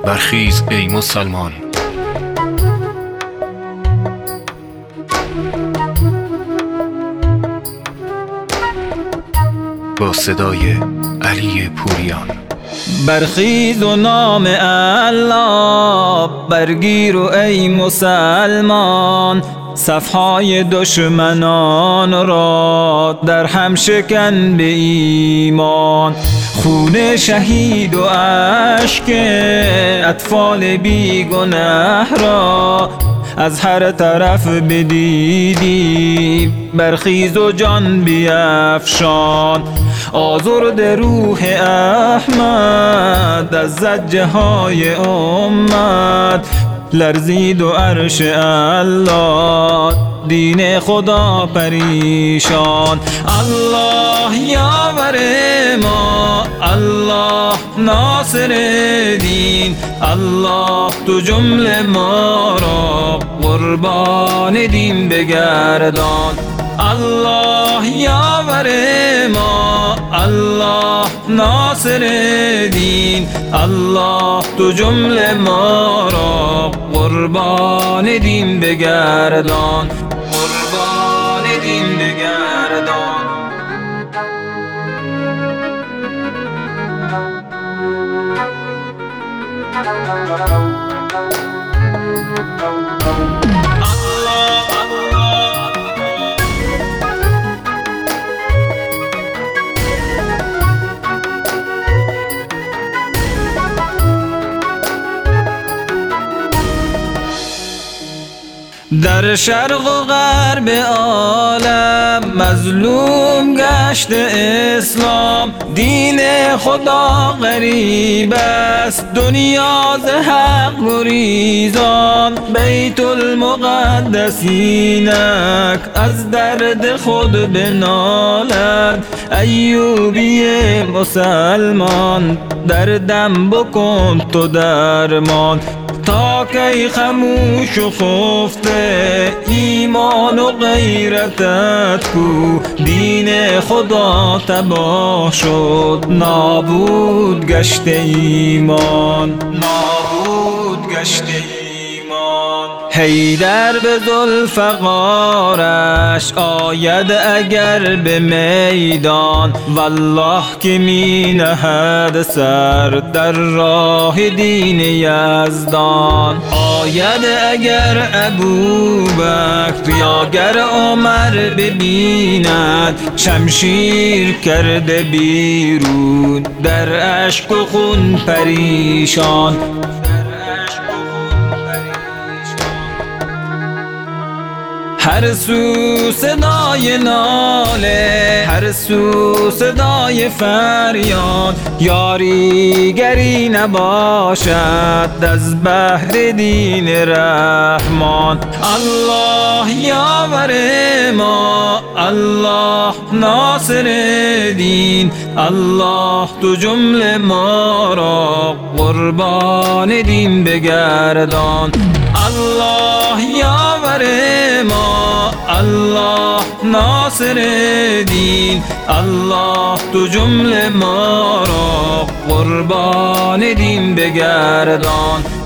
برخیز ای مسلمان. با صدای علی پوریان. برخیز و نام الله برگیر و ای مسلمان، صفهای دشمنان را در هم شکن به ایمان. خون شهید و اشک اطفال بیگنه را از هر طرف بدیدی، برخیز و جان بیفشان. آزرده روح احمد از زجه های امت، لرزید و عرش الله دین خدا پریشان. الله یاور ما، الله ناصر دین، الله تو جمله ما را قربان دین بگردان. الله یاور ما، الله ناصر دین، الله تو جمله ما را قربان دین بگردان، قربان دین بگردان. در شرق و غرب عالم مظلوم گشت اسلام، دین خدا غریب است دنیا ز حق گریزان. بیت المقدس اینک از درد خود بنالد، ایوبی مسلمان دردم بکن تو درمان. تا کی خموش و خفته ایمان و غیرتت کو، دین خدا تباه شد نابود گشت ایمان، نابود گشت ایمان. حیدر به ذوالفقارش آید اگر به میدان، والله که می نهد سر در راه دین یزدان. آید اگر ابوبکر یا گر عمر ببیند، شمشیر کرده بیرون در اشک و خون پریشان. هر سو صدای ناله، هر سو صدای فریاد، یاری گری نباشد از بحر دین رحمان. الله یاور ما، الله ناصر دین، الله تو جمله ما را قربان دین بگردان. الله یاور ما، الله ناصر دین، الله تو جمله ما را قربان دین بگردان.